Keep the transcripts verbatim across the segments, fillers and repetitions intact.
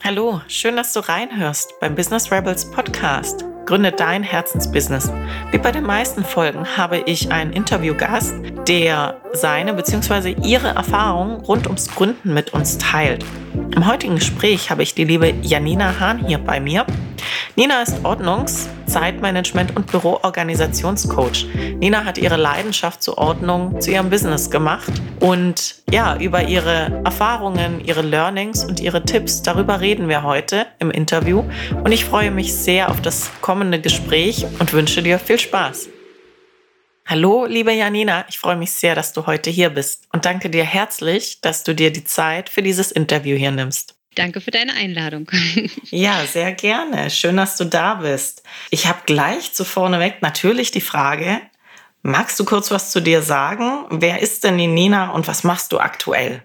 Hallo, schön, dass du reinhörst beim Business Rebels Podcast. Gründe dein Herzensbusiness. Wie bei den meisten Folgen habe ich einen Interviewgast, der seine bzw. ihre Erfahrungen rund ums Gründen mit uns teilt. Im heutigen Gespräch habe ich die liebe Janina Hahn hier bei mir. Nina ist Ordnungs-, Zeitmanagement- und Büroorganisationscoach. Nina hat ihre Leidenschaft zur Ordnung zu ihrem Business gemacht und ja, über ihre Erfahrungen, ihre Learnings und ihre Tipps, darüber reden wir heute im Interview und ich freue mich sehr auf das kommende Gespräch und wünsche dir viel Spaß. Hallo, liebe Janina, ich freue mich sehr, dass du heute hier bist und danke dir herzlich, dass du dir die Zeit für dieses Interview hier nimmst. Danke für deine Einladung. Ja, sehr gerne. Schön, dass du da bist. Ich habe gleich zu vorneweg natürlich die Frage, magst du kurz was zu dir sagen? Wer ist denn die Nina und was machst du aktuell?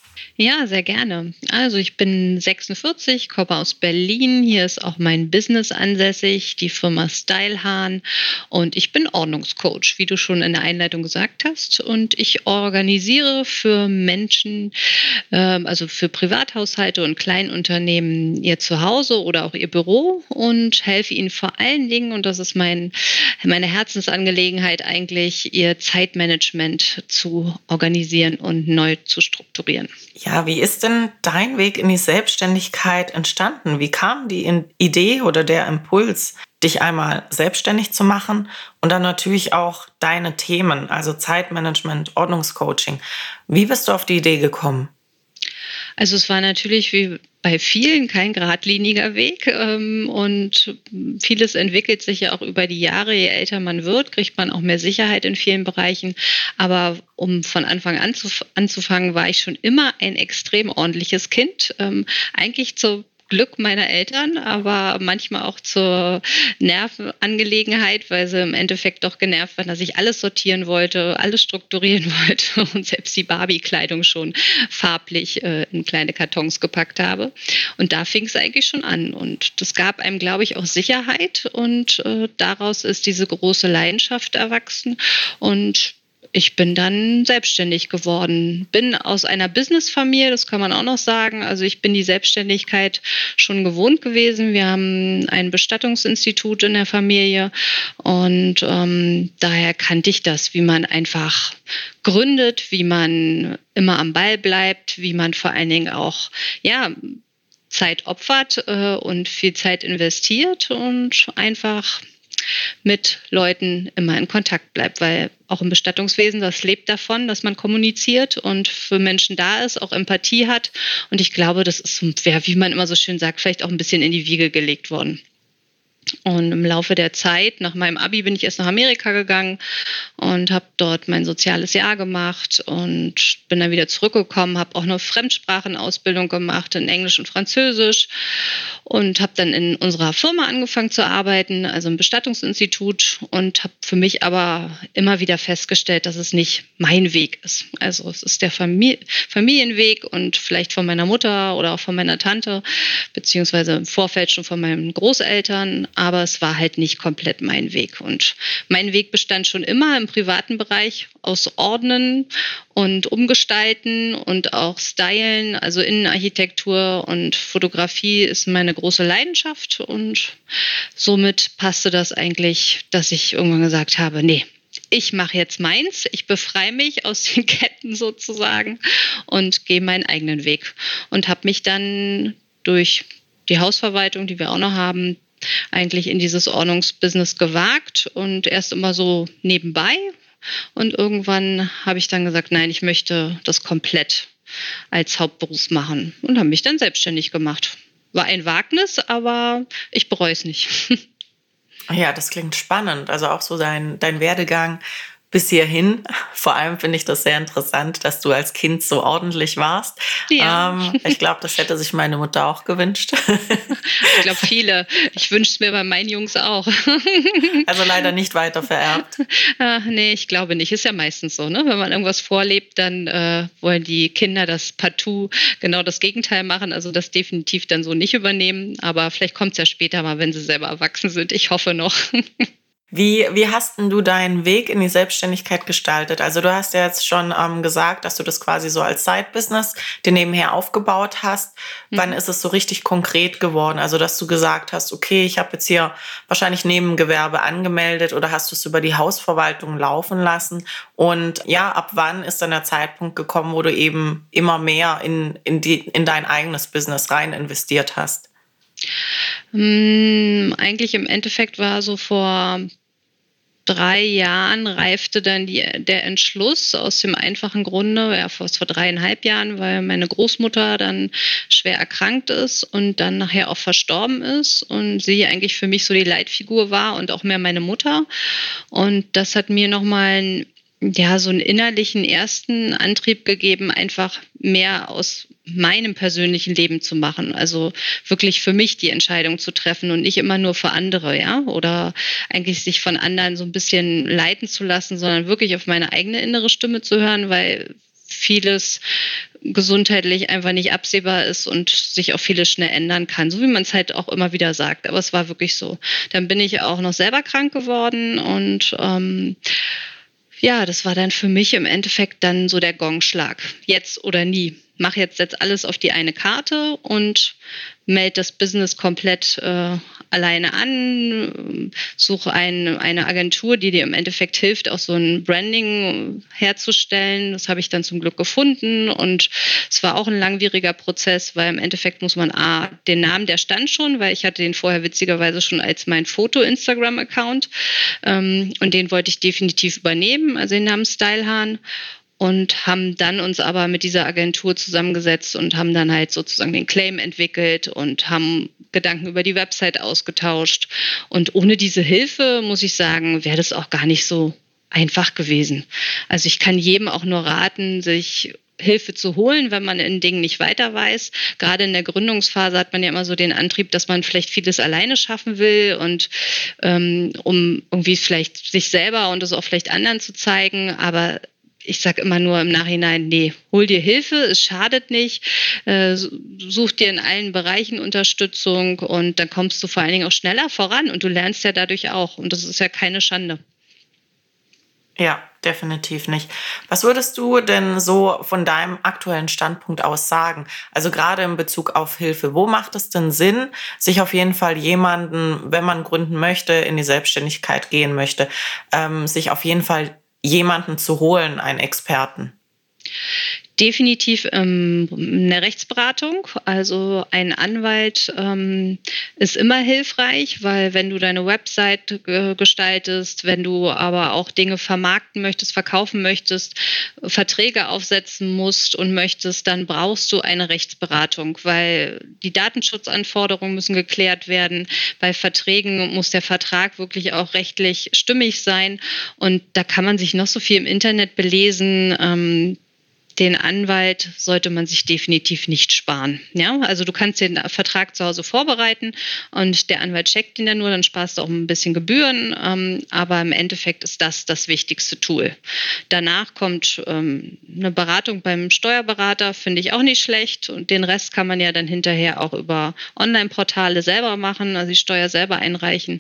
Ja, sehr gerne. Also ich bin sechsundvierzig, komme aus Berlin. Hier ist auch mein Business ansässig, die Firma Style Hahn. Und ich bin Ordnungscoach, wie du schon in der Einleitung gesagt hast. Und ich organisiere für Menschen, ähm, also für Privathaushalte und Kleinunternehmen ihr Zuhause oder auch ihr Büro und helfe ihnen vor allen Dingen, und das ist mein, meine Herzensangelegenheit eigentlich, ihr Zeitmanagement zu organisieren und neu zu strukturieren. Ja, wie ist denn dein Weg in die Selbstständigkeit entstanden? Wie kam die Idee oder der Impuls, dich einmal selbstständig zu machen und dann natürlich auch deine Themen, also Zeitmanagement, Ordnungscoaching? Wie bist du auf die Idee gekommen? Also es war natürlich wie bei vielen kein geradliniger Weg ähm, und vieles entwickelt sich ja auch über die Jahre. Je älter man wird, kriegt man auch mehr Sicherheit in vielen Bereichen. Aber um von Anfang an zu, anzufangen, war ich schon immer ein extrem ordentliches Kind. Ähm, eigentlich zur Glück meiner Eltern, aber manchmal auch zur Nervenangelegenheit, weil sie im Endeffekt doch genervt waren, dass ich alles sortieren wollte, alles strukturieren wollte und selbst die Barbie-Kleidung schon farblich äh, in kleine Kartons gepackt habe. Und da fing es eigentlich schon an. Und das gab einem, glaube ich, auch Sicherheit und äh, daraus ist diese große Leidenschaft erwachsen. Und ich bin dann selbstständig geworden, bin aus einer Businessfamilie, das kann man auch noch sagen. Also ich bin die Selbstständigkeit schon gewohnt gewesen. Wir haben ein Bestattungsinstitut in der Familie und ähm, daher kannte ich das, wie man einfach gründet, wie man immer am Ball bleibt, wie man vor allen Dingen auch, ja, Zeit opfert äh, und viel Zeit investiert und einfach mit Leuten immer in Kontakt bleibt, weil auch im Bestattungswesen, das lebt davon, dass man kommuniziert und für Menschen da ist, auch Empathie hat. Und ich glaube, das ist, ja, wie man immer so schön sagt, vielleicht auch ein bisschen in die Wiege gelegt worden. Und im Laufe der Zeit, nach meinem Abi, bin ich erst nach Amerika gegangen und habe dort mein soziales Jahr gemacht und bin dann wieder zurückgekommen, habe auch eine Fremdsprachenausbildung gemacht in Englisch und Französisch und habe dann in unserer Firma angefangen zu arbeiten, also im Bestattungsinstitut und habe für mich aber immer wieder festgestellt, dass es nicht mein Weg ist. Also es ist der Famili- Familienweg und vielleicht von meiner Mutter oder auch von meiner Tante, beziehungsweise im Vorfeld schon von meinen Großeltern, aber es war halt nicht komplett mein Weg. Und mein Weg bestand schon immer im privaten Bereich aus Ordnen und Umgestalten und auch Stylen, also Innenarchitektur und Fotografie ist meine große Leidenschaft und somit passte das eigentlich, dass ich irgendwann gesagt habe, nee, ich mache jetzt meins, ich befreie mich aus den Ketten sozusagen und gehe meinen eigenen Weg und habe mich dann durch die Hausverwaltung, die wir auch noch haben, eigentlich in dieses Ordnungsbusiness gewagt und erst immer so nebenbei. Und irgendwann habe ich dann gesagt, nein, ich möchte das komplett als Hauptberuf machen und habe mich dann selbstständig gemacht. War ein Wagnis, aber ich bereue es nicht. Ja, das klingt spannend. Also auch so dein, dein Werdegang bis hierhin. Vor allem finde ich das sehr interessant, dass du als Kind so ordentlich warst. Ja. Ähm, ich glaube, das hätte sich meine Mutter auch gewünscht. Ich glaube, viele. Ich wünsche es mir bei meinen Jungs auch. Also leider nicht weiter vererbt. Ah, nee, ich glaube nicht. Ist ja meistens so, ne? Wenn man irgendwas vorlebt, dann äh, wollen die Kinder das partout genau das Gegenteil machen, also das definitiv dann so nicht übernehmen. Aber vielleicht kommt es ja später mal, wenn sie selber erwachsen sind. Ich hoffe noch. Wie, wie hast denn du deinen Weg in die Selbstständigkeit gestaltet? Also du hast ja jetzt schon ähm, gesagt, dass du das quasi so als Side-Business dir nebenher aufgebaut hast. Wann Mhm. ist es so richtig konkret geworden? Also dass du gesagt hast, okay, ich habe jetzt hier wahrscheinlich Nebengewerbe angemeldet, oder hast du es über die Hausverwaltung laufen lassen? Und ja, ab wann ist dann der Zeitpunkt gekommen, wo du eben immer mehr in, in, die, in dein eigenes Business rein investiert hast? Hm, eigentlich im Endeffekt war so vor drei Jahren reifte dann die der Entschluss aus dem einfachen Grunde, ja, vor vor dreieinhalb Jahren, weil meine Großmutter dann schwer erkrankt ist und dann nachher auch verstorben ist und sie eigentlich für mich so die Leitfigur war und auch mehr meine Mutter. Und das hat mir noch mal 'n ja, so einen innerlichen ersten Antrieb gegeben, einfach mehr aus meinem persönlichen Leben zu machen. Also, wirklich für mich die Entscheidung zu treffen und nicht immer nur für andere, ja? Oder eigentlich sich von anderen so ein bisschen leiten zu lassen, sondern wirklich auf meine eigene innere Stimme zu hören, weil vieles gesundheitlich einfach nicht absehbar ist und sich auch vieles schnell ändern kann, so wie man es halt auch immer wieder sagt. Aber es war wirklich so. Dann bin ich auch noch selber krank geworden und, ähm ja, das war dann für mich im Endeffekt dann so der Gongschlag. Jetzt oder nie. Mach jetzt setz alles auf die eine Karte und melde das Business komplett äh, alleine an. Suche ein, eine Agentur, die dir im Endeffekt hilft, auch so ein Branding herzustellen. Das habe ich dann zum Glück gefunden und es war auch ein langwieriger Prozess, weil im Endeffekt muss man A, den Namen, der stand schon, weil ich hatte den vorher witzigerweise schon als mein Foto-Instagram-Account, ähm, und den wollte ich definitiv übernehmen, also den Namen Stylehahn. Und haben dann uns aber mit dieser Agentur zusammengesetzt und haben dann halt sozusagen den Claim entwickelt und haben Gedanken über die Website ausgetauscht. Und ohne diese Hilfe, muss ich sagen, wäre das auch gar nicht so einfach gewesen. Also ich kann jedem auch nur raten, sich Hilfe zu holen, wenn man in Dingen nicht weiter weiß. Gerade in der Gründungsphase hat man ja immer so den Antrieb, dass man vielleicht vieles alleine schaffen will und ähm, um irgendwie vielleicht sich selber und das auch vielleicht anderen zu zeigen. Aber ich sage immer nur im Nachhinein, nee, hol dir Hilfe, es schadet nicht, äh, such dir in allen Bereichen Unterstützung und dann kommst du vor allen Dingen auch schneller voran und du lernst ja dadurch auch und das ist ja keine Schande. Ja, definitiv nicht. Was würdest du denn so von deinem aktuellen Standpunkt aus sagen? Also gerade in Bezug auf Hilfe, wo macht es denn Sinn, sich auf jeden Fall jemanden, wenn man gründen möchte, in die Selbstständigkeit gehen möchte, ähm, sich auf jeden Fall jemanden zu holen, einen Experten? Definitiv ähm, eine Rechtsberatung. Also ein Anwalt ähm, ist immer hilfreich, weil wenn du deine Website äh, gestaltest, wenn du aber auch Dinge vermarkten möchtest, verkaufen möchtest, Verträge aufsetzen musst und möchtest, dann brauchst du eine Rechtsberatung, weil die Datenschutzanforderungen müssen geklärt werden. Bei Verträgen muss der Vertrag wirklich auch rechtlich stimmig sein und da kann man sich noch so viel im Internet belesen. Ähm, Den Anwalt sollte man sich definitiv nicht sparen. Ja, also du kannst den Vertrag zu Hause vorbereiten und der Anwalt checkt ihn dann nur, dann sparst du auch ein bisschen Gebühren, ähm, aber im Endeffekt ist das das wichtigste Tool. Danach kommt ähm, eine Beratung beim Steuerberater, finde ich auch nicht schlecht und den Rest kann man ja dann hinterher auch über Online-Portale selber machen, also die Steuer selber einreichen.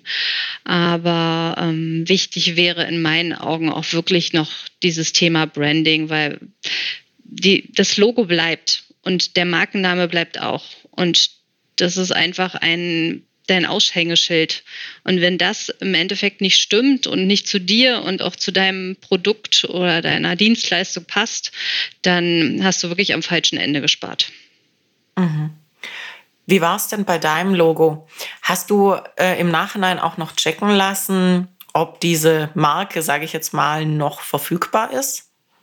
Aber ähm, wichtig wäre in meinen Augen auch wirklich noch dieses Thema Branding, weil die, das Logo bleibt und der Markenname bleibt auch. Und das ist einfach ein, dein Aushängeschild. Und wenn das im Endeffekt nicht stimmt und nicht zu dir und auch zu deinem Produkt oder deiner Dienstleistung passt, dann hast du wirklich am falschen Ende gespart. Mhm. Wie war es denn bei deinem Logo? Hast du äh, im Nachhinein auch noch checken lassen, ob diese Marke, sage ich jetzt mal, noch verfügbar ist?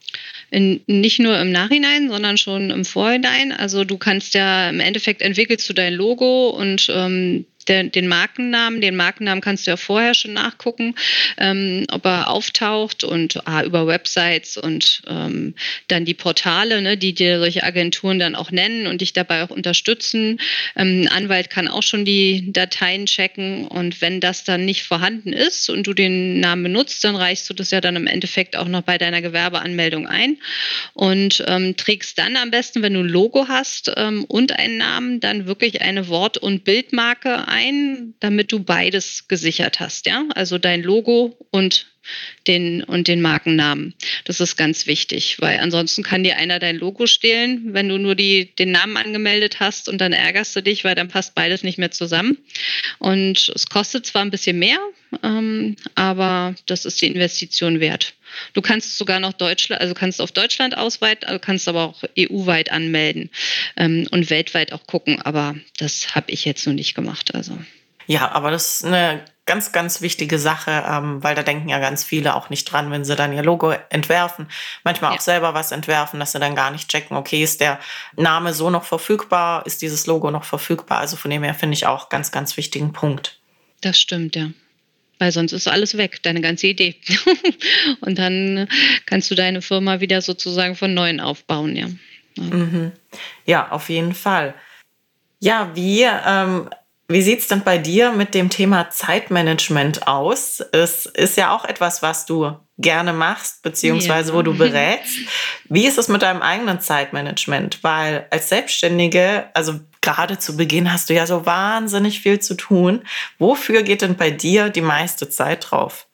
In, nicht nur im Nachhinein, sondern schon im Vorhinein. Also du kannst ja im Endeffekt entwickelst du dein Logo und ähm, der, den Markennamen. Den Markennamen kannst du ja vorher schon nachgucken, ähm, ob er auftaucht und ah, über Websites und ähm, dann die Portale, ne, die dir solche Agenturen dann auch nennen und dich dabei auch unterstützen. Ähm, ein Anwalt kann auch schon die Dateien checken und wenn das dann nicht vorhanden ist und du den Namen benutzt, dann reichst du das ja dann im Endeffekt auch noch bei deiner Gewerbeanmeldung ein und ähm, trägst dann am besten, wenn du ein Logo hast ähm, und einen Namen, dann wirklich eine Wort- und Bildmarke ein, damit du beides gesichert hast, ja? Also dein Logo und den, und den Markennamen. Das ist ganz wichtig, weil ansonsten kann dir einer dein Logo stehlen, wenn du nur die, den Namen angemeldet hast, und dann ärgerst du dich, weil dann passt beides nicht mehr zusammen. Und es kostet zwar ein bisschen mehr, ähm, aber das ist die Investition wert. Du kannst sogar noch Deutschland, also kannst auf Deutschland ausweiten, kannst aber auch E U-weit anmelden ähm, und weltweit auch gucken, aber das habe ich jetzt noch nicht gemacht. Also. Ja, aber das ist eine ganz, ganz wichtige Sache, ähm, weil da denken ja ganz viele auch nicht dran, wenn sie dann ihr Logo entwerfen, manchmal auch Ja. selber was entwerfen, dass sie dann gar nicht checken, okay, ist der Name so noch verfügbar, ist dieses Logo noch verfügbar? Also von dem her finde ich auch ganz, ganz wichtigen Punkt. Das stimmt, ja. Weil sonst ist alles weg, deine ganze Idee. Und dann kannst du deine Firma wieder sozusagen von Neuem aufbauen, ja. Ja, Mhm. Ja, auf jeden Fall. Ja, wie, ähm, wie sieht es denn bei dir mit dem Thema Zeitmanagement aus? Es ist ja auch etwas, was du gerne machst, beziehungsweise wo du berätst. Wie ist es mit deinem eigenen Zeitmanagement? Weil als Selbstständige, also gerade zu Beginn hast du ja so wahnsinnig viel zu tun. Wofür geht denn bei dir die meiste Zeit drauf?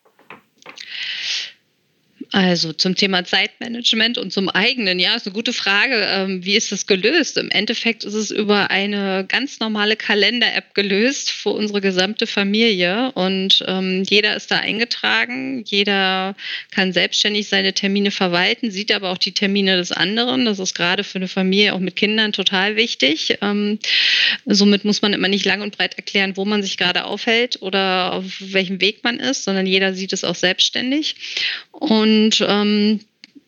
Also zum Thema Zeitmanagement und zum eigenen, ja, ist eine gute Frage. Ähm, wie ist das gelöst? Im Endeffekt ist es über eine ganz normale Kalender-App gelöst für unsere gesamte Familie, und ähm, jeder ist da eingetragen, jeder kann selbstständig seine Termine verwalten, sieht aber auch die Termine des anderen. Das ist gerade für eine Familie auch mit Kindern total wichtig. Ähm, somit muss man immer nicht lang und breit erklären, wo man sich gerade aufhält oder auf welchem Weg man ist, sondern jeder sieht es auch selbstständig. Und ähm,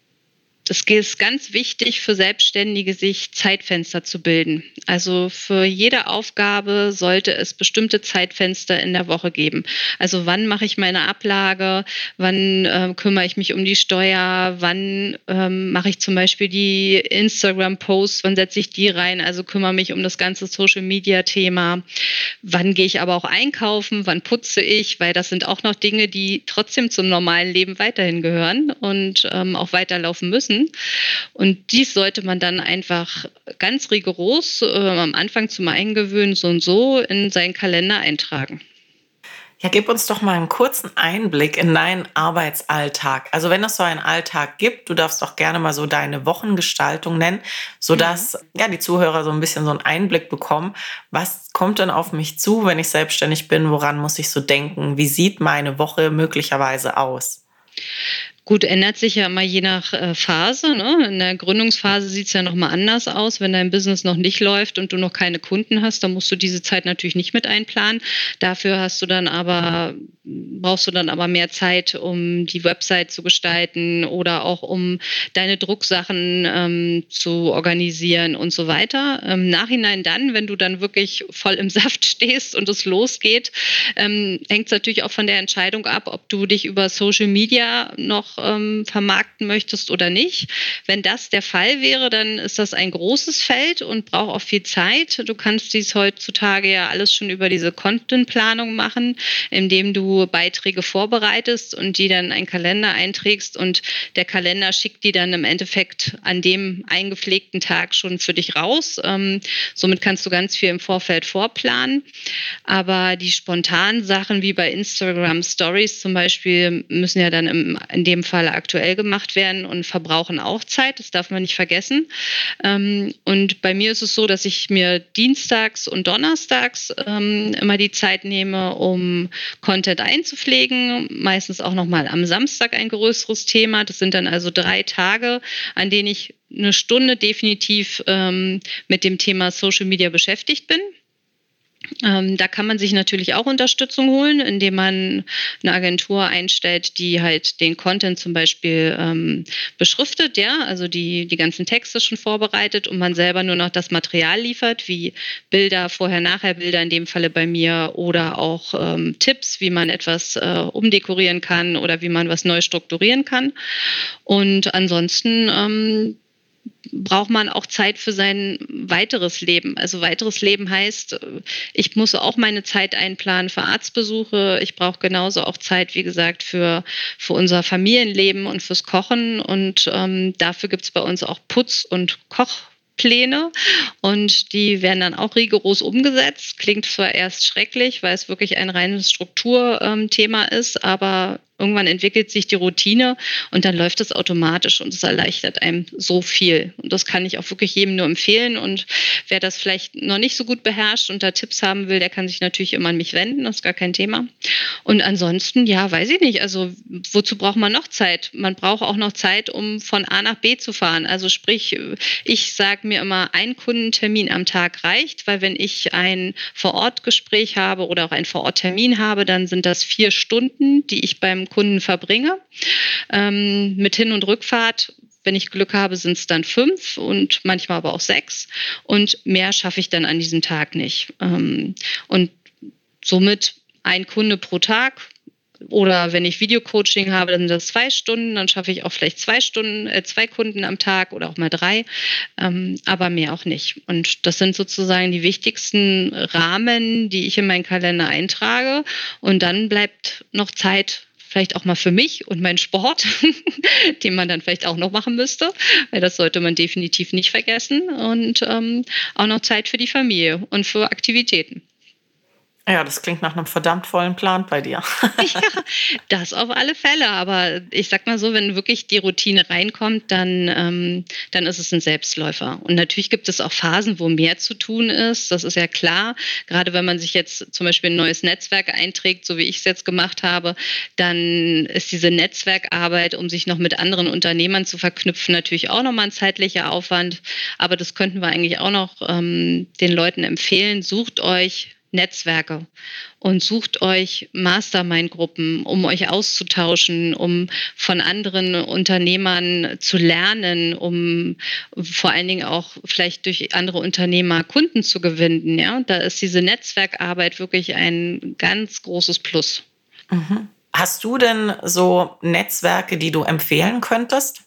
es ist ganz wichtig für Selbstständige, sich Zeitfenster zu bilden. Also für jede Aufgabe sollte es bestimmte Zeitfenster in der Woche geben. Also wann mache ich meine Ablage, wann äh, kümmere ich mich um die Steuer, wann ähm, mache ich zum Beispiel die Instagram-Posts, wann setze ich die rein, also kümmere mich um das ganze Social-Media-Thema. Wann gehe ich aber auch einkaufen, wann putze ich, weil das sind auch noch Dinge, die trotzdem zum normalen Leben weiterhin gehören und ähm, auch weiterlaufen müssen. Und dies sollte man dann einfach ganz rigoros äh, am Anfang zum Eingewöhnen so und so in seinen Kalender eintragen. Ja, gib uns doch mal einen kurzen Einblick in deinen Arbeitsalltag. Also wenn es so einen Alltag gibt, du darfst auch gerne mal so deine Wochengestaltung nennen, sodass ja, die Zuhörer so ein bisschen so einen Einblick bekommen. Was kommt denn auf mich zu, wenn ich selbstständig bin? Woran muss ich so denken? Wie sieht meine Woche möglicherweise aus? Gut, ändert sich ja immer je nach äh, Phase. Ne? In der Gründungsphase sieht es ja nochmal anders aus. Wenn dein Business noch nicht läuft und du noch keine Kunden hast, dann musst du diese Zeit natürlich nicht mit einplanen. Dafür hast du dann aber, brauchst du dann aber mehr Zeit, um die Website zu gestalten oder auch um deine Drucksachen ähm, zu organisieren und so weiter. Im Nachhinein dann, wenn du dann wirklich voll im Saft stehst und es losgeht, ähm, hängt es natürlich auch von der Entscheidung ab, ob du dich über Social Media noch ähm, vermarkten möchtest oder nicht. Wenn das der Fall wäre, dann ist das ein großes Feld und braucht auch viel Zeit. Du kannst dies heutzutage ja alles schon über diese Contentplanung machen, indem du Beiträge vorbereitest und die dann in einen Kalender einträgst, und der Kalender schickt die dann im Endeffekt an dem eingepflegten Tag schon für dich raus. Ähm, somit kannst du ganz viel im Vorfeld vorplanen. Aber die spontanen Sachen wie bei Instagram Stories zum Beispiel müssen ja dann im, in dem Fall aktuell gemacht werden und verbrauchen auch Zeit. Das darf man nicht vergessen. Ähm, und bei mir ist es so, dass ich mir dienstags und donnerstags ähm, immer die Zeit nehme, um Content einzupflegen. Meistens auch nochmal am Samstag ein größeres Thema. Das sind dann also drei Tage, an denen ich eine Stunde definitiv ähm, mit dem Thema Social Media beschäftigt bin. Ähm, da kann man sich natürlich auch Unterstützung holen, indem man eine Agentur einstellt, die halt den Content zum Beispiel ähm, beschriftet, ja, also die, die ganzen Texte schon vorbereitet und man selber nur noch das Material liefert, wie Bilder, Vorher-Nachher-Bilder in dem Falle bei mir, oder auch ähm, Tipps, wie man etwas äh, umdekorieren kann oder wie man was neu strukturieren kann. Und ansonsten ähm, braucht man auch Zeit für sein weiteres Leben. Also weiteres Leben heißt, ich muss auch meine Zeit einplanen für Arztbesuche. Ich brauche genauso auch Zeit, wie gesagt, für, für unser Familienleben und fürs Kochen. Und ähm, dafür gibt es bei uns auch Putz- und Koch Pläne und die werden dann auch rigoros umgesetzt. Klingt zwar erst schrecklich, weil es wirklich ein reines Strukturthema ist, aber irgendwann entwickelt sich die Routine und dann läuft es automatisch und es erleichtert einem so viel. Und das kann ich auch wirklich jedem nur empfehlen. Und wer das vielleicht noch nicht so gut beherrscht und da Tipps haben will, der kann sich natürlich immer an mich wenden, das ist gar kein Thema. Und ansonsten, ja, weiß ich nicht, also wozu braucht man noch Zeit? Man braucht auch noch Zeit, um von A nach B zu fahren. Also sprich, ich sage mir immer, ein Kundentermin am Tag reicht, weil wenn ich ein Vor-Ort-Gespräch habe oder auch einen Vor-Ort-Termin habe, dann sind das vier Stunden, die ich beim Kunden verbringe. Ähm, mit Hin- und Rückfahrt, wenn ich Glück habe, sind es dann fünf und manchmal aber auch sechs. Und mehr schaffe ich dann an diesem Tag nicht. Ähm, und somit ein Kunde pro Tag. Oder wenn ich Videocoaching habe, dann sind das zwei Stunden, dann schaffe ich auch vielleicht zwei Stunden, äh, zwei Kunden am Tag oder auch mal drei, ähm, aber mehr auch nicht. Und das sind sozusagen die wichtigsten Rahmen, die ich in meinen Kalender eintrage. Und dann bleibt noch Zeit vielleicht auch mal für mich und meinen Sport, den man dann vielleicht auch noch machen müsste, weil das sollte man definitiv nicht vergessen. Und ähm, auch noch Zeit für die Familie und für Aktivitäten. Ja, das klingt nach einem verdammt vollen Plan bei dir. Ja, das auf alle Fälle. Aber ich sag mal so, wenn wirklich die Routine reinkommt, dann, ähm, dann ist es ein Selbstläufer. Und natürlich gibt es auch Phasen, wo mehr zu tun ist. Das ist ja klar. Gerade wenn man sich jetzt zum Beispiel ein neues Netzwerk einträgt, so wie ich es jetzt gemacht habe, dann ist diese Netzwerkarbeit, um sich noch mit anderen Unternehmern zu verknüpfen, natürlich auch nochmal ein zeitlicher Aufwand. Aber das könnten wir eigentlich auch noch ähm, den Leuten empfehlen. Sucht euch Netzwerke und sucht euch Mastermind-Gruppen, um euch auszutauschen, um von anderen Unternehmern zu lernen, um vor allen Dingen auch vielleicht durch andere Unternehmer Kunden zu gewinnen. Ja? Da ist diese Netzwerkarbeit wirklich ein ganz großes Plus. Mhm. Hast du denn so Netzwerke, die du empfehlen könntest?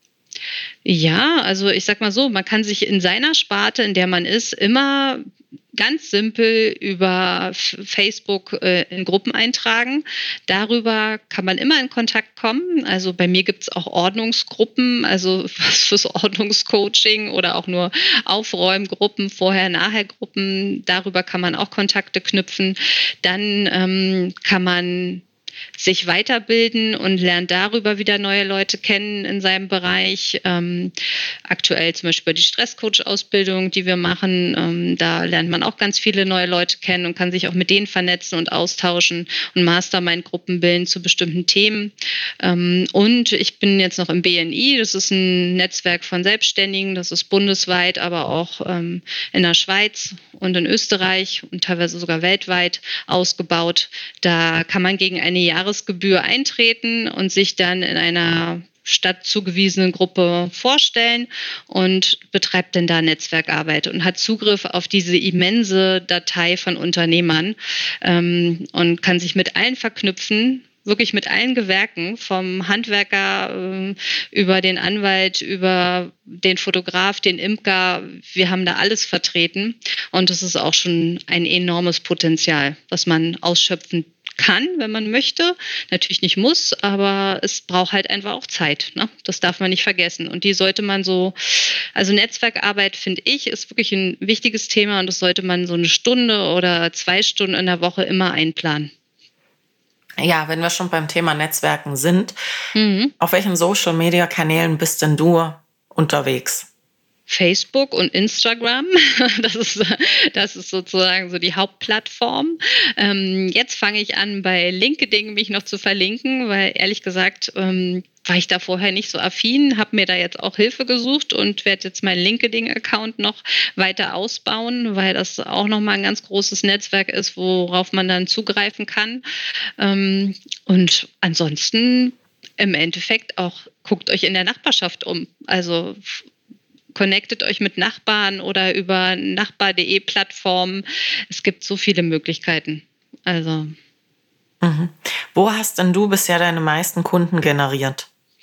Ja, also ich sag mal so, man kann sich in seiner Sparte, in der man ist, immer ganz simpel über Facebook äh, in Gruppen eintragen. Darüber kann man immer in Kontakt kommen. Also bei mir gibt es auch Ordnungsgruppen, also fürs Ordnungscoaching oder auch nur Aufräumgruppen, Vorher-Nachher-Gruppen. Darüber kann man auch Kontakte knüpfen. Dann ähm, kann man sich weiterbilden und lernt darüber wieder neue Leute kennen in seinem Bereich. Ähm, aktuell zum Beispiel die Stresscoach-Ausbildung, die wir machen. Ähm, da lernt man auch ganz viele neue Leute kennen und kann sich auch mit denen vernetzen und austauschen und Mastermind-Gruppen bilden zu bestimmten Themen. Ähm, und ich bin jetzt noch im B N I. Das ist ein Netzwerk von Selbstständigen. Das ist bundesweit, aber auch ähm, in der Schweiz und in Österreich und teilweise sogar weltweit ausgebaut. Da kann man gegen eine Jahresgebühr eintreten und sich dann in einer Stadt zugewiesenen Gruppe vorstellen und betreibt dann da Netzwerkarbeit und hat Zugriff auf diese immense Datei von Unternehmern ähm, und kann sich mit allen verknüpfen, wirklich mit allen Gewerken, vom Handwerker äh, über den Anwalt, über den Fotograf, den Imker. Wir haben da alles vertreten und das ist auch schon ein enormes Potenzial, was man ausschöpfen kann, wenn man möchte. Natürlich nicht muss, aber es braucht halt einfach auch Zeit. Ne? Das darf man nicht vergessen. Und die sollte man so, also Netzwerkarbeit, finde ich, ist wirklich ein wichtiges Thema und das sollte man so eine Stunde oder zwei Stunden in der Woche immer einplanen. Ja, wenn wir schon beim Thema Netzwerken sind, Mhm. auf welchen Social-Media-Kanälen bist denn du unterwegs? Facebook und Instagram, das ist, das ist sozusagen so die Hauptplattform. Ähm, jetzt fange ich an, bei LinkedIn mich noch zu verlinken, weil ehrlich gesagt ähm, war ich da vorher nicht so affin, habe mir da jetzt auch Hilfe gesucht und werde jetzt meinen LinkedIn-Account noch weiter ausbauen, weil das auch nochmal ein ganz großes Netzwerk ist, worauf man dann zugreifen kann. Ähm, und ansonsten im Endeffekt auch, guckt euch in der Nachbarschaft um. Also connectet euch mit Nachbarn oder über nachbar punkt de Plattformen. Es gibt so viele Möglichkeiten. Also Mhm. Wo hast denn du bisher deine meisten Kunden generiert?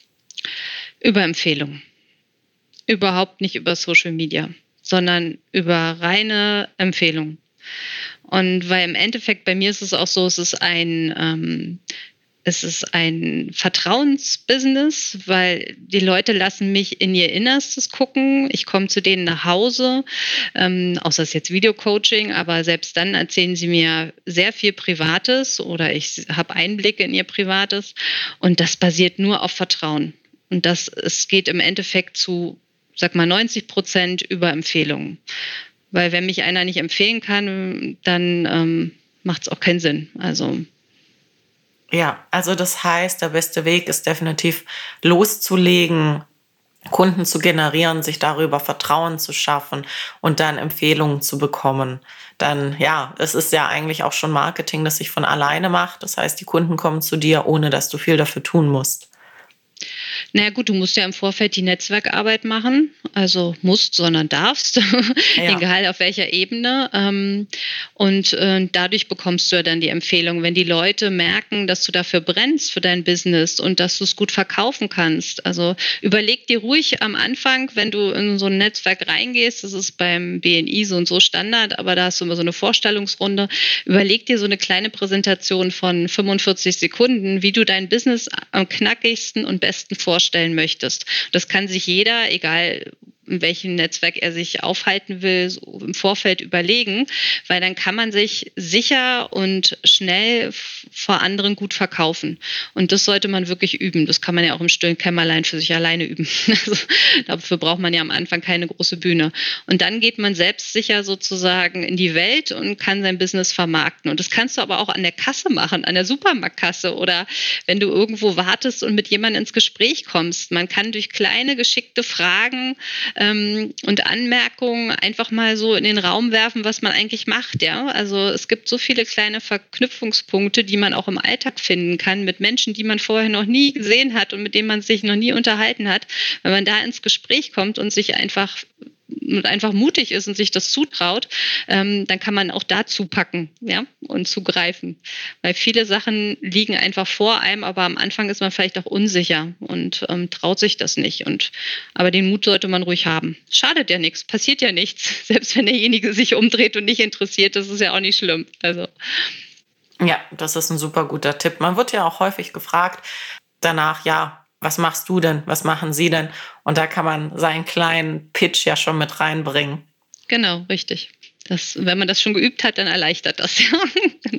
über Empfehlungen. Überhaupt nicht über Social Media, sondern über reine Empfehlungen. Und weil im Endeffekt bei mir ist es auch so, es ist ein ähm, es ist ein Vertrauensbusiness, weil die Leute lassen mich in ihr Innerstes gucken. Ich komme zu denen nach Hause, ähm, außer es ist jetzt Videocoaching, aber selbst dann erzählen sie mir sehr viel Privates oder ich habe Einblicke in ihr Privates und das basiert nur auf Vertrauen. Und das, es geht im Endeffekt zu, sag mal, neunzig Prozent über Empfehlungen. Weil wenn mich einer nicht empfehlen kann, dann ähm, macht es auch keinen Sinn. Also Ja, also das heißt, der beste Weg ist definitiv loszulegen, Kunden zu generieren, sich darüber Vertrauen zu schaffen und dann Empfehlungen zu bekommen. Dann, ja, es ist ja eigentlich auch schon Marketing, das sich von alleine macht. Das heißt, die Kunden kommen zu dir, ohne dass du viel dafür tun musst. naja gut, du musst ja im Vorfeld die Netzwerkarbeit machen. Also musst, sondern darfst, Ja, egal auf welcher Ebene. Ähm, und äh, dadurch bekommst du ja dann die Empfehlung. Wenn die Leute merken, dass du dafür brennst, für dein Business und dass du es gut verkaufen kannst. Also überleg dir ruhig am Anfang, wenn du in so ein Netzwerk reingehst, das ist beim B N I so und so Standard, aber da hast du immer so eine Vorstellungsrunde, überleg dir so eine kleine Präsentation von fünfundvierzig Sekunden, wie du dein Business am knackigsten und besten vorstellen möchtest. Das kann sich jeder, egal in welchem Netzwerk er sich aufhalten will, so im Vorfeld überlegen, weil dann kann man sich sicher und schnell f- vor anderen gut verkaufen. Und das sollte man wirklich üben. Das kann man ja auch im stillen Kämmerlein für sich alleine üben. Also, dafür braucht man ja am Anfang keine große Bühne. Und dann geht man selbstsicher sozusagen in die Welt und kann sein Business vermarkten. Und das kannst du aber auch an der Kasse machen, an der Supermarktkasse oder wenn du irgendwo wartest und mit jemandem ins Gespräch kommst. Man kann durch kleine, geschickte Fragen ähm, und Anmerkungen einfach mal so in den Raum werfen, was man eigentlich macht. Ja? Also es gibt so viele kleine Verknüpfungspunkte, die man auch im Alltag finden kann mit Menschen, die man vorher noch nie gesehen hat und mit denen man sich noch nie unterhalten hat. Wenn man da ins Gespräch kommt und sich einfach und einfach mutig ist und sich das zutraut, ähm, dann kann man auch dazu packen, ja, und zugreifen. Weil viele Sachen liegen einfach vor einem, aber am Anfang ist man vielleicht auch unsicher und ähm, traut sich das nicht. Und, aber den Mut sollte man ruhig haben. Schadet ja nichts, passiert ja nichts. Selbst wenn derjenige sich umdreht und nicht interessiert, das ist ja auch nicht schlimm. Also ja, das ist ein super guter Tipp. Man wird ja auch häufig gefragt danach, ja, was machst du denn? Was machen Sie denn? Und da kann man seinen kleinen Pitch ja schon mit reinbringen. genau, richtig. Das, wenn man das schon geübt hat, dann erleichtert das. Ja. Genau.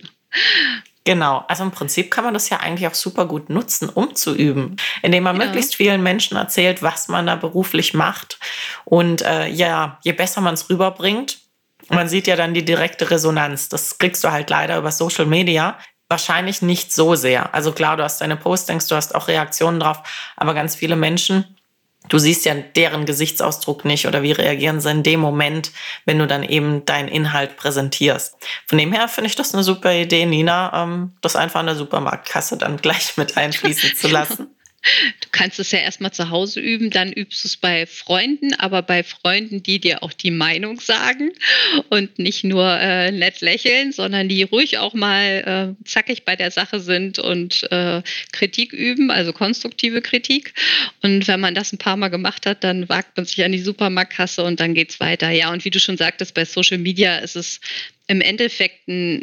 Genau, also im Prinzip kann man das ja eigentlich auch super gut nutzen, um zu üben, indem man Ja. möglichst vielen Menschen erzählt, was man da beruflich macht. Und äh, ja, je besser man es rüberbringt, man sieht ja dann die direkte Resonanz. Das kriegst du halt leider über Social Media. Wahrscheinlich nicht so sehr. Also klar, du hast deine Postings, du hast auch Reaktionen drauf, aber ganz viele Menschen, du siehst ja deren Gesichtsausdruck nicht oder wie reagieren sie in dem Moment, wenn du dann eben deinen Inhalt präsentierst. Von dem her finde ich das eine super Idee, Nina, ähm, das einfach an der Supermarktkasse dann gleich mit einfließen zu lassen. Du kannst es ja erstmal zu Hause üben, dann übst du es bei Freunden, aber bei Freunden, die dir auch die Meinung sagen und nicht nur äh, nett lächeln, sondern die ruhig auch mal äh, zackig bei der Sache sind und äh, Kritik üben, also konstruktive Kritik. Und wenn man das ein paar Mal gemacht hat, dann wagt man sich an die Supermarktkasse und dann geht's weiter. Ja, und wie du schon sagtest, bei Social Media ist es im Endeffekt ein,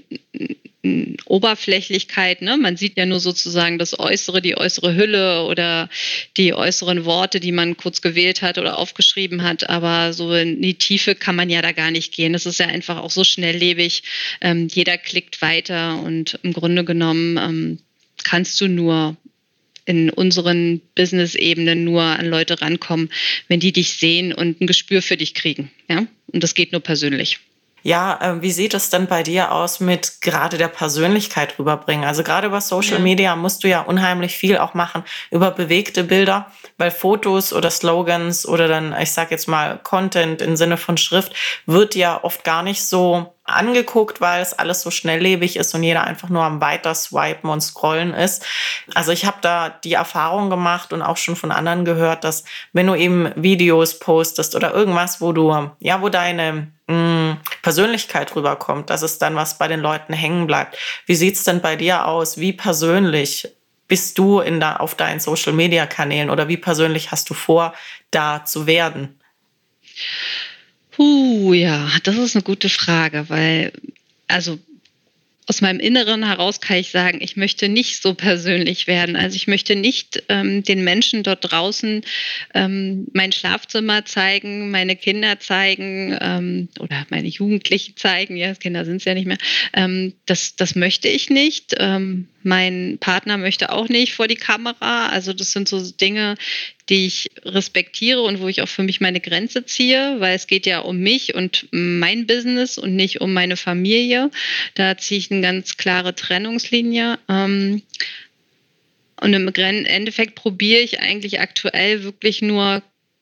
ein Oberflächlichkeit, ne? Man sieht ja nur sozusagen das Äußere, die äußere Hülle oder die äußeren Worte, die man kurz gewählt hat oder aufgeschrieben hat, aber so in die Tiefe kann man ja da gar nicht gehen. Das ist ja einfach auch so schnelllebig. Ähm, jeder klickt weiter und im Grunde genommen ähm, kannst du nur in unseren Business-Ebenen nur an Leute rankommen, wenn die dich sehen und ein Gespür für dich kriegen. Ja? Und das geht nur persönlich. Ja, äh, wie sieht es denn bei dir aus mit gerade der Persönlichkeit rüberbringen? Also gerade über Social Ja. Media musst du ja unheimlich viel auch machen über bewegte Bilder, weil Fotos oder Slogans oder dann, ich sag jetzt mal, Content im Sinne von Schrift wird ja oft gar nicht so angeguckt, weil es alles so schnelllebig ist und jeder einfach nur am weiter swipen und scrollen ist. Also ich habe da die Erfahrung gemacht und auch schon von anderen gehört, dass wenn du eben Videos postest oder irgendwas, wo du, ja, wo deine mh, Persönlichkeit rüberkommt, dass es dann was bei den Leuten hängen bleibt. Wie sieht's denn bei dir aus? Wie persönlich bist du in da, auf deinen Social-Media-Kanälen oder wie persönlich hast du vor, da zu werden? Puh, ja, das ist eine gute Frage, weil, also aus meinem Inneren heraus kann ich sagen, ich möchte nicht so persönlich werden. Also ich möchte nicht ähm, den Menschen dort draußen ähm, mein Schlafzimmer zeigen, meine Kinder zeigen ähm, oder meine Jugendlichen zeigen. Ja, Kinder sind es ja nicht mehr. Ähm, das, das möchte ich nicht. Ähm, mein Partner möchte auch nicht vor die Kamera. Also das sind so Dinge, die ich respektiere und wo ich auch für mich meine Grenze ziehe, weil es geht ja um mich und mein Business und nicht um meine Familie. Da ziehe ich eine ganz klare Trennungslinie. Ähm, und im Endeffekt probiere ich eigentlich aktuell wirklich nur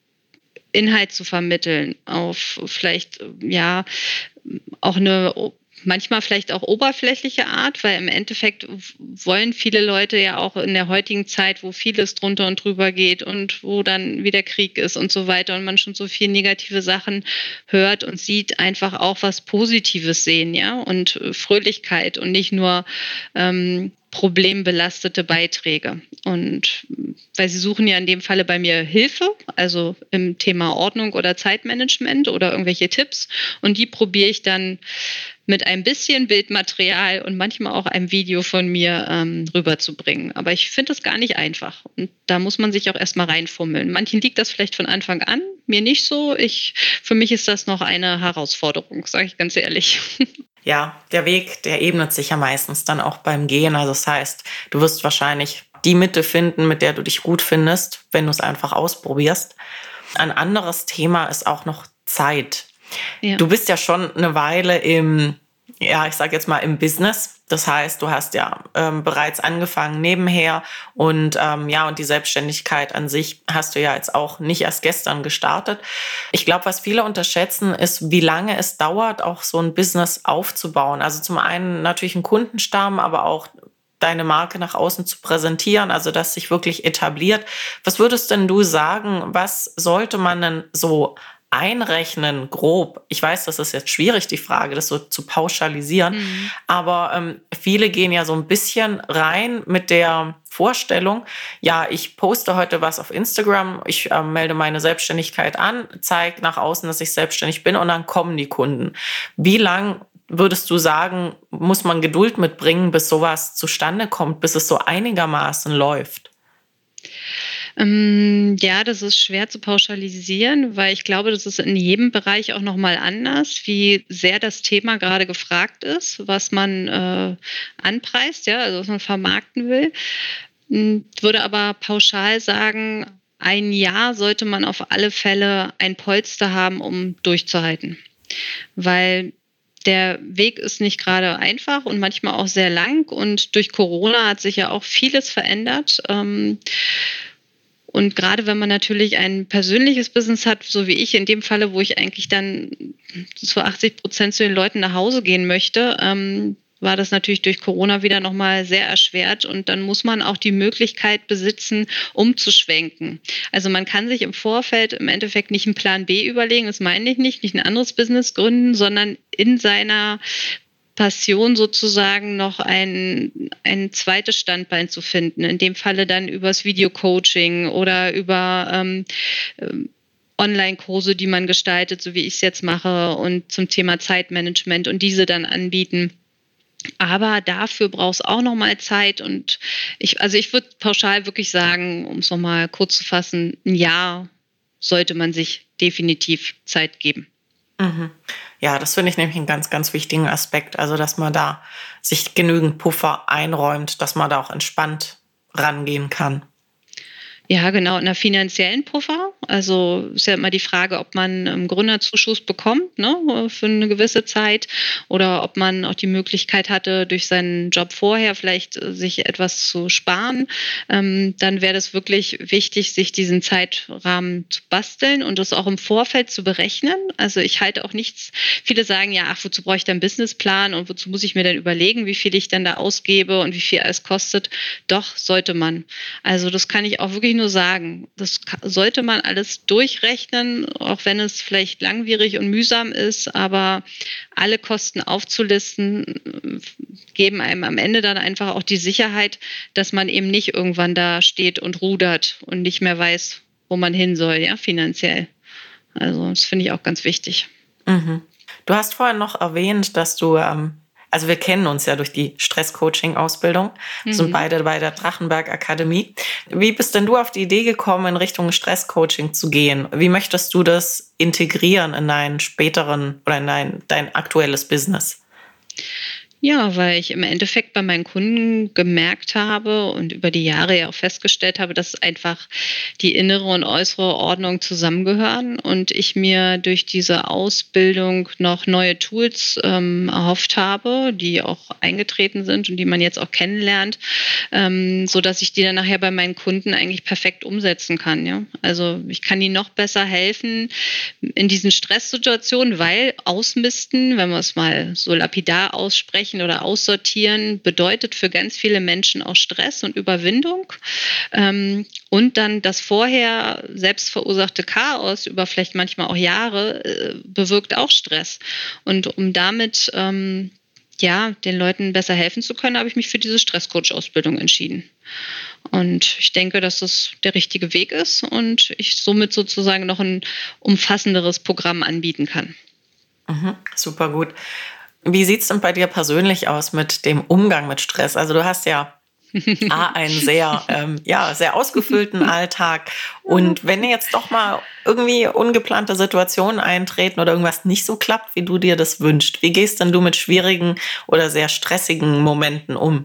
Inhalt zu vermitteln auf vielleicht, ja, auch eine manchmal vielleicht auch oberflächliche Art, weil im Endeffekt wollen viele Leute ja auch in der heutigen Zeit, wo vieles drunter und drüber geht und wo dann wieder Krieg ist und so weiter und man schon so viel negative Sachen hört und sieht, einfach auch was Positives sehen, ja, und Fröhlichkeit und nicht nur ähm, problembelastete Beiträge. Und weil sie suchen ja in dem Falle bei mir Hilfe, also im Thema Ordnung oder Zeitmanagement oder irgendwelche Tipps. Und die probiere ich dann mit ein bisschen Bildmaterial und manchmal auch einem Video von mir ähm, rüberzubringen. Aber ich finde das gar nicht einfach. Und da muss man sich auch erstmal reinfummeln. Manchen liegt das vielleicht von Anfang an, mir nicht so. Ich, für mich ist das noch eine Herausforderung, sage ich ganz ehrlich. Ja, der Weg, der ebnet sich ja meistens dann auch beim Gehen. Also das heißt, du wirst wahrscheinlich die Mitte finden, mit der du dich gut findest, wenn du es einfach ausprobierst. Ein anderes Thema ist auch noch Zeit. Ja. Du bist ja schon eine Weile im, ja, ich sage jetzt mal im Business. Das heißt, du hast ja ähm, bereits angefangen nebenher und ähm, ja, und die Selbstständigkeit an sich hast du ja jetzt auch nicht erst gestern gestartet. Ich glaube, was viele unterschätzen, ist, wie lange es dauert, auch so ein Business aufzubauen. Also zum einen natürlich einen Kundenstamm, aber auch deine Marke nach außen zu präsentieren, also dass sich wirklich etabliert. Was würdest denn du sagen, was sollte man denn so einrechnen, grob? Ich weiß, das ist jetzt schwierig, die Frage, das so zu pauschalisieren, mhm. aber ähm, viele gehen ja so ein bisschen rein mit der Vorstellung, ja, ich poste heute was auf Instagram, ich äh, melde meine Selbstständigkeit an, zeige nach außen, dass ich selbstständig bin und dann kommen die Kunden. Wie lang würdest du sagen, muss man Geduld mitbringen, bis sowas zustande kommt, bis es so einigermaßen läuft? Ähm, ja, das ist schwer zu pauschalisieren, weil ich glaube, das ist in jedem Bereich auch nochmal anders, wie sehr das Thema gerade gefragt ist, was man äh, anpreist, ja, also was man vermarkten will. Ich würde aber pauschal sagen, ein Jahr sollte man auf alle Fälle ein Polster haben, um durchzuhalten. Weil der Weg ist nicht gerade einfach und manchmal auch sehr lang und durch Corona hat sich ja auch vieles verändert. Ähm, Und gerade wenn man natürlich ein persönliches Business hat, so wie ich in dem Falle, wo ich eigentlich dann zu achtzig Prozent zu den Leuten nach Hause gehen möchte, ähm, war das natürlich durch Corona wieder nochmal sehr erschwert. Und dann muss man auch die Möglichkeit besitzen, umzuschwenken. Also man kann sich im Vorfeld im Endeffekt nicht einen Plan B überlegen, das meine ich nicht, nicht ein anderes Business gründen, sondern in seiner Passion sozusagen noch ein, ein zweites Standbein zu finden. In dem Falle dann übers Videocoaching oder über ähm, Online-Kurse, die man gestaltet, so wie ich es jetzt mache, und zum Thema Zeitmanagement und diese dann anbieten. Aber dafür braucht es auch nochmal Zeit und ich, also ich würde pauschal wirklich sagen, um es nochmal kurz zu fassen, ein Jahr sollte man sich definitiv Zeit geben. Mhm. Ja, das finde ich nämlich einen ganz, ganz wichtigen Aspekt. Also, dass man da sich genügend Puffer einräumt, dass man da auch entspannt rangehen kann. Ja, genau, in einer finanziellen Puffer. Also ist ja immer die Frage, ob man einen Gründerzuschuss bekommt, ne, für eine gewisse Zeit oder ob man auch die Möglichkeit hatte, durch seinen Job vorher vielleicht sich etwas zu sparen. Ähm, dann wäre das wirklich wichtig, sich diesen Zeitrahmen zu basteln und das auch im Vorfeld zu berechnen. Also ich halte auch nichts, viele sagen ja, ach, wozu brauche ich da einen Businessplan und wozu muss ich mir denn überlegen, wie viel ich dann da ausgebe und wie viel alles kostet. Doch, sollte man. Also das kann ich auch wirklich nur sagen, das sollte man alles durchrechnen, auch wenn es vielleicht langwierig und mühsam ist, aber alle Kosten aufzulisten, geben einem am Ende dann einfach auch die Sicherheit, dass man eben nicht irgendwann da steht und rudert und nicht mehr weiß, wo man hin soll, ja, finanziell. Also das finde ich auch ganz wichtig. Mhm. Du hast vorhin noch erwähnt, dass du ähm, Also wir kennen uns ja durch die Stress-Coaching-Ausbildung, mhm. sind beide bei der Drachenberg Akademie. Wie bist denn du auf die Idee gekommen, in Richtung Stress-Coaching zu gehen? Wie möchtest du das integrieren in deinen späteren oder in dein, dein aktuelles Business? Ja, weil ich im Endeffekt bei meinen Kunden gemerkt habe und über die Jahre ja auch festgestellt habe, dass einfach die innere und äußere Ordnung zusammengehören und ich mir durch diese Ausbildung noch neue Tools ähm, erhofft habe, die auch eingetreten sind und die man jetzt auch kennenlernt, ähm, so dass ich die dann nachher bei meinen Kunden eigentlich perfekt umsetzen kann. Ja? Also ich kann ihnen noch besser helfen in diesen Stresssituationen, weil Ausmisten, wenn wir es mal so lapidar aussprechen, oder aussortieren, bedeutet für ganz viele Menschen auch Stress und Überwindung. Ähm, und dann das vorher selbst verursachte Chaos über vielleicht manchmal auch Jahre äh, bewirkt auch Stress. Und um damit ähm, ja, den Leuten besser helfen zu können, habe ich mich für diese Stresscoach-Ausbildung entschieden. Und ich denke, dass das der richtige Weg ist und ich somit sozusagen noch ein umfassenderes Programm anbieten kann. Mhm, super gut. Wie sieht es denn bei dir persönlich aus mit dem Umgang mit Stress? Also du hast ja A, einen sehr, ähm, ja, sehr ausgefüllten Alltag. Und wenn jetzt doch mal irgendwie ungeplante Situationen eintreten oder irgendwas nicht so klappt, wie du dir das wünschst, wie gehst denn du mit schwierigen oder sehr stressigen Momenten um?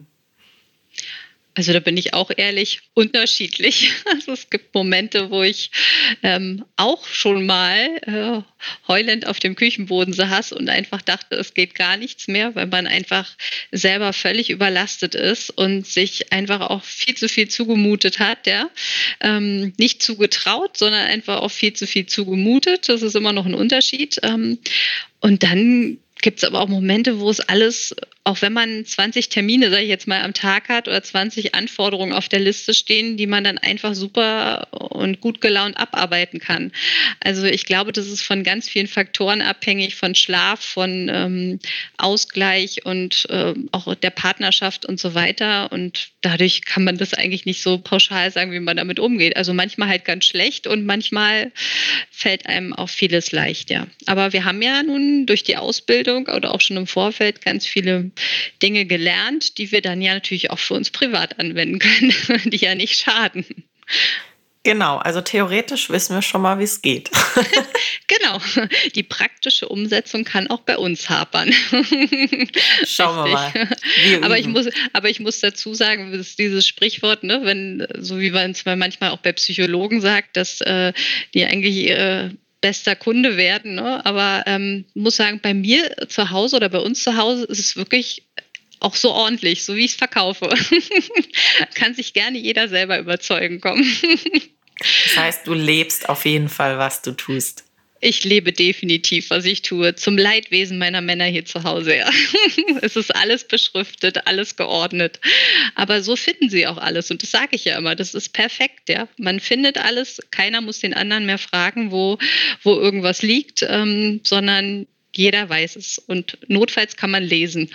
Also da bin ich auch ehrlich, unterschiedlich. Also es gibt Momente, wo ich ähm, auch schon mal äh, heulend auf dem Küchenboden saß und einfach dachte, es geht gar nichts mehr, weil man einfach selber völlig überlastet ist und sich einfach auch viel zu viel zugemutet hat. Ja? Ähm, nicht zugetraut, sondern einfach auch viel zu viel zugemutet. Das ist immer noch ein Unterschied. Ähm, und dann gibt es aber auch Momente, wo es alles, auch wenn man zwanzig Termine, sage ich jetzt mal, am Tag hat oder zwanzig Anforderungen auf der Liste stehen, die man dann einfach super und gut gelaunt abarbeiten kann. Also ich glaube, das ist von ganz vielen Faktoren abhängig, von Schlaf, von ähm, Ausgleich und äh, auch der Partnerschaft und so weiter. Und dadurch kann man das eigentlich nicht so pauschal sagen, wie man damit umgeht. Also manchmal halt ganz schlecht und manchmal fällt einem auch vieles leicht, ja. Aber wir haben ja nun durch die Ausbildung oder auch schon im Vorfeld ganz viele Dinge gelernt, die wir dann ja natürlich auch für uns privat anwenden können, die ja nicht schaden. Genau, also theoretisch wissen wir schon mal, wie es geht. Genau, die praktische Umsetzung kann auch bei uns hapern. Schauen wir mal. Wir aber, ich üben. muss, aber ich muss dazu sagen, das ist dieses Sprichwort, ne, wenn, so wie man es manchmal auch bei Psychologen sagt, dass äh, die eigentlich äh, bester Kunde werden. Ne? Aber ähm, muss sagen, bei mir zu Hause oder bei uns zu Hause ist es wirklich auch so ordentlich, so wie ich es verkaufe. Kann sich gerne jeder selber überzeugen kommen. Das heißt, du lebst auf jeden Fall, was du tust. Ich lebe definitiv, was ich tue, zum Leidwesen meiner Männer hier zu Hause. Ja. Es ist alles beschriftet, alles geordnet. Aber so finden sie auch alles. Und das sage ich ja immer, das ist perfekt. Ja. Man findet alles, keiner muss den anderen mehr fragen, wo, wo irgendwas liegt, ähm, sondern jeder weiß es. Und notfalls kann man lesen.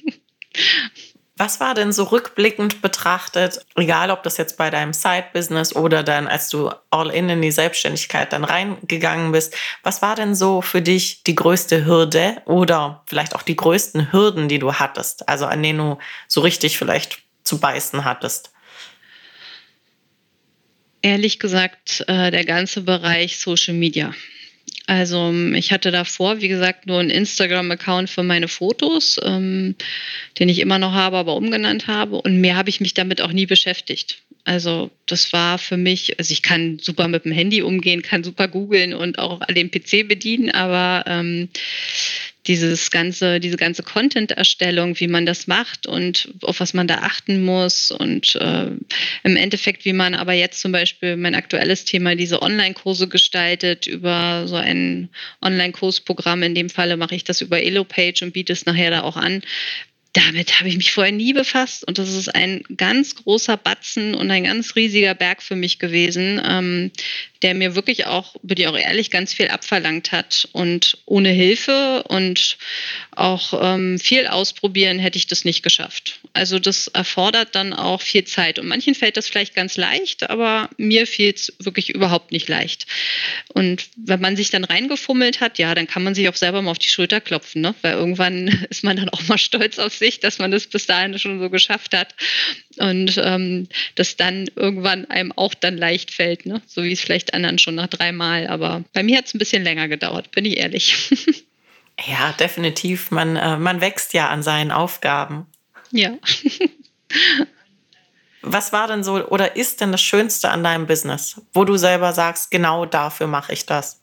Was war denn so rückblickend betrachtet, egal ob das jetzt bei deinem Side-Business oder dann, als du all in in die Selbstständigkeit dann reingegangen bist, was war denn so für dich die größte Hürde oder vielleicht auch die größten Hürden, die du hattest, also an denen du so richtig vielleicht zu beißen hattest? Ehrlich gesagt, äh, der ganze Bereich Social Media. Also ich hatte davor, wie gesagt, nur einen Instagram-Account für meine Fotos, ähm, den ich immer noch habe, aber umgenannt habe. Und mehr habe ich mich damit auch nie beschäftigt. Also das war für mich, also ich kann super mit dem Handy umgehen, kann super googeln und auch den P C bedienen, aber ähm, dieses ganze, diese ganze Content-Erstellung, wie man das macht und auf was man da achten muss und äh, im Endeffekt, wie man aber jetzt zum Beispiel mein aktuelles Thema, diese Online-Kurse gestaltet über so ein Online-Kursprogramm. In dem Falle mache ich das über Elopage und biete es nachher da auch an. Damit habe ich mich vorher nie befasst und das ist ein ganz großer Batzen und ein ganz riesiger Berg für mich gewesen, ähm, der mir wirklich auch, bin ich auch ehrlich, ganz viel abverlangt hat. Und ohne Hilfe und auch ähm, viel ausprobieren hätte ich das nicht geschafft. Also das erfordert dann auch viel Zeit. Und manchen fällt das vielleicht ganz leicht, aber mir fiel es wirklich überhaupt nicht leicht. Und wenn man sich dann reingefummelt hat, ja, dann kann man sich auch selber mal auf die Schulter klopfen, ne? Weil irgendwann ist man dann auch mal stolz auf sich, dass man das bis dahin schon so geschafft hat. Und ähm, das dann irgendwann einem auch dann leicht fällt, ne? So wie es vielleicht anderen schon nach dreimal. Aber bei mir hat es ein bisschen länger gedauert, bin ich ehrlich. Ja, definitiv. Man, äh, man wächst ja an seinen Aufgaben. Ja. Was war denn so oder ist denn das Schönste an deinem Business, wo du selber sagst, genau dafür mache ich das?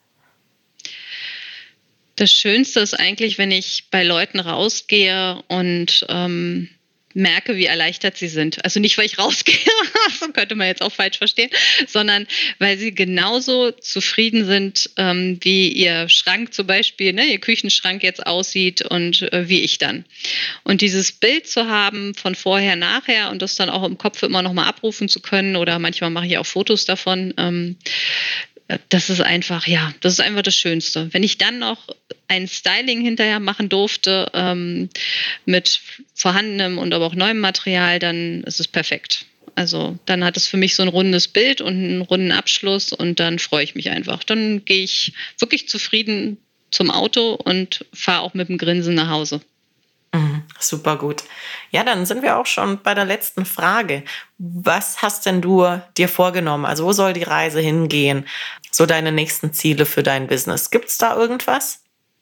Das Schönste ist eigentlich, wenn ich bei Leuten rausgehe und ähm, merke, wie erleichtert sie sind. Also nicht, weil ich rausgehe, so könnte man jetzt auch falsch verstehen, sondern weil sie genauso zufrieden sind, ähm, wie ihr Schrank zum Beispiel, ne, ihr Küchenschrank jetzt aussieht und äh, wie ich dann. Und dieses Bild zu haben von vorher, nachher und das dann auch im Kopf immer nochmal abrufen zu können oder manchmal mache ich auch Fotos davon, ähm, das ist einfach, ja, das ist einfach das Schönste. Wenn ich dann noch ein Styling hinterher machen durfte ähm, mit vorhandenem und aber auch neuem Material, dann ist es perfekt. Also dann hat es für mich so ein rundes Bild und einen runden Abschluss und dann freue ich mich einfach. Dann gehe ich wirklich zufrieden zum Auto und fahre auch mit dem Grinsen nach Hause. Mhm, super gut. Ja, dann sind wir auch schon bei der letzten Frage. Was hast denn du dir vorgenommen? Also wo soll die Reise hingehen? So deine nächsten Ziele für dein Business. Gibt es da irgendwas?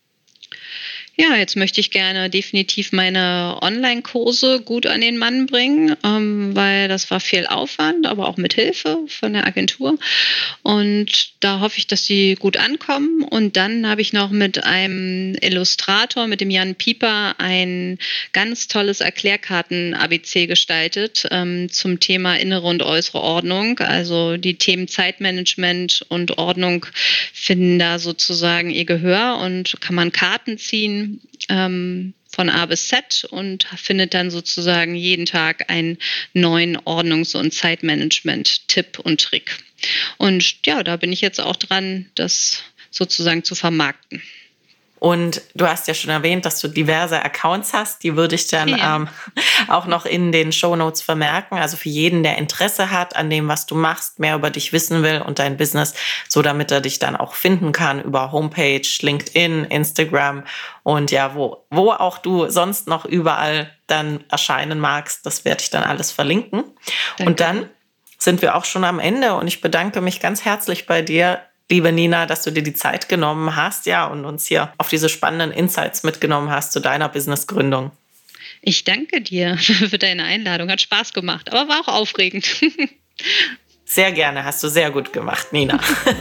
Ja, jetzt möchte ich gerne definitiv meine Online-Kurse gut an den Mann bringen, ähm, weil das war viel Aufwand, aber auch mit Hilfe von der Agentur. Und da hoffe ich, dass die gut ankommen. Und dann habe ich noch mit einem Illustrator, mit dem Jan Pieper, ein ganz tolles Erklärkarten-A B C gestaltet ähm, zum Thema innere und äußere Ordnung. Also die Themen Zeitmanagement und Ordnung finden da sozusagen ihr Gehör und kann man Karten ziehen ähm, von A bis Z und findet dann sozusagen jeden Tag einen neuen Ordnungs- und Zeitmanagement-Tipp und Trick. Und ja, da bin ich jetzt auch dran, das sozusagen zu vermarkten. Und du hast ja schon erwähnt, dass du diverse Accounts hast. Die würde ich dann ja. ähm, auch noch in den Shownotes vermerken. Also für jeden, der Interesse hat an dem, was du machst, mehr über dich wissen will und dein Business, so damit er dich dann auch finden kann über Homepage, LinkedIn, Instagram und ja, wo, wo auch du sonst noch überall dann erscheinen magst. Das werde ich dann alles verlinken. Danke. Und dann sind wir auch schon am Ende und ich bedanke mich ganz herzlich bei dir, liebe Nina, dass du dir die Zeit genommen hast, ja, und uns hier auf diese spannenden Insights mitgenommen hast zu deiner Businessgründung. Ich danke dir für deine Einladung. Hat Spaß gemacht, aber war auch aufregend. Sehr gerne, hast du sehr gut gemacht, Nina.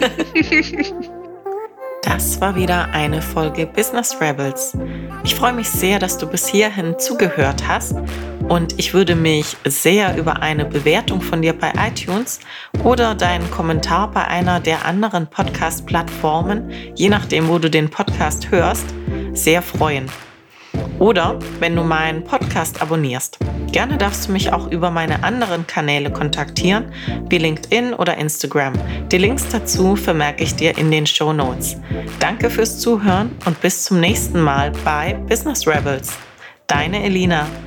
Das war wieder eine Folge Business Rebels. Ich freue mich sehr, dass du bis hierhin zugehört hast und ich würde mich sehr über eine Bewertung von dir bei iTunes oder deinen Kommentar bei einer der anderen Podcast-Plattformen, je nachdem, wo du den Podcast hörst, sehr freuen. Oder wenn du meinen Podcast abonnierst. Gerne darfst du mich auch über meine anderen Kanäle kontaktieren, wie LinkedIn oder Instagram. Die Links dazu vermerke ich dir in den Shownotes. Danke fürs Zuhören und bis zum nächsten Mal bei Business Rebels. Deine Elina.